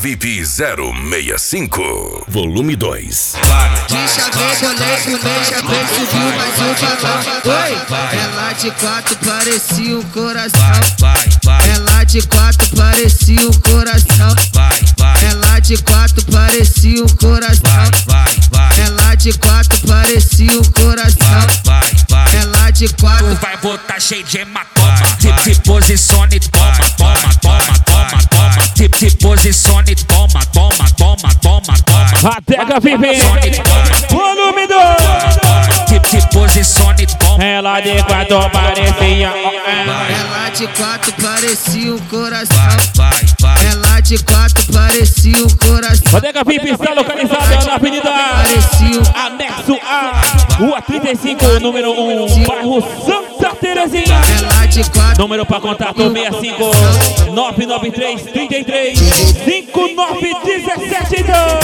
VIP 065, volume 2. De xadrez, rolei com meia, xadrez, subiu mais um balão. Oi, ela de quatro parecia um coração. Ela de quatro parecia um coração. Ela de quatro parecia um coração. Ela de quatro parecia um coração. Ela de quatro vai botar cheio de hematoma. Se posicione, toma, toma, toma, toma, toma. Se posicione, toma, toma, toma, toma, toma. Ateca Pipi, volume 2. Se posicione, toma. Ela de quatro parecia. Ela de quatro parecia um coração. Ela de quatro parecia um coração. Ateca Pipi está localizada na avenida Anexo A, Rua 35, número 1, bairro Santa Terezinha. Ela de quatro. Número para contato 65 993 33 5917.